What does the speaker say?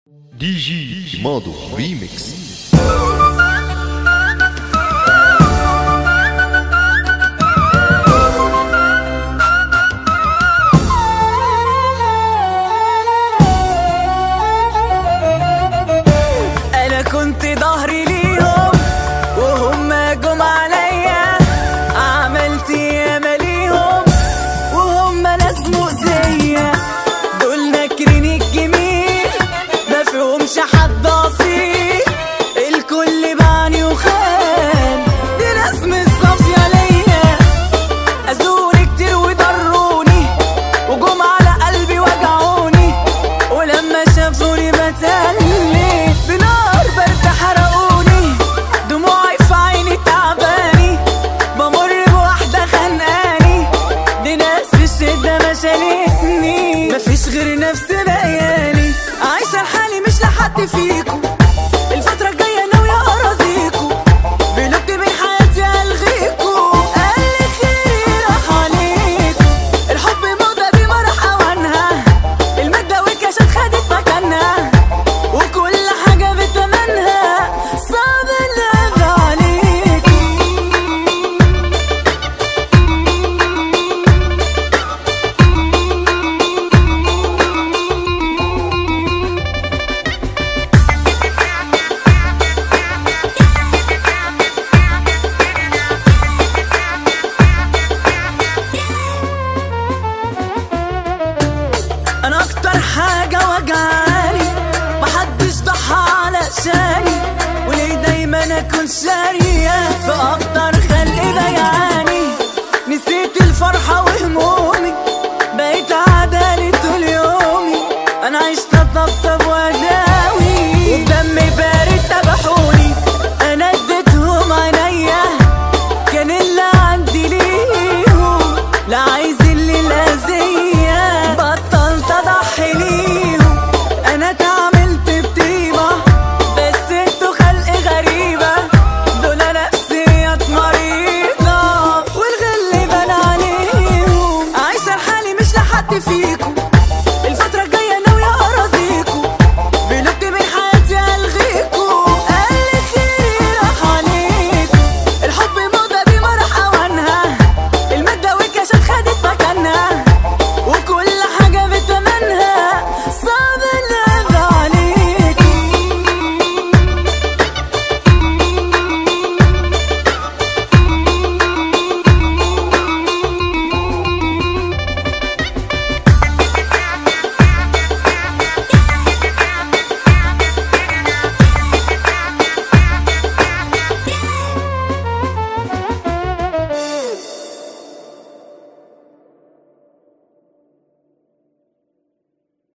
دي جي ماضو ريميكس. انا كنت ظهري ليهم وهم جم عليا، عملت ياما ليهم وهم ناس مؤذية، دول ناكرين الجميل ما فيهمش حد اصيل، الكل باعني وخان، دي ناس مش صافية ليا، اذوني كتير وضروني وجم على قلبي وجعوني، ولما شافوني بتقلي بنار برد حرقوني، دموعي في عيني تعباني، بمر بواحدة خانقاني، دي ناس في الشدة ما شالتني، مفيش غير نفسي بقيالي، عايشة لحالي مش لحد فيكم،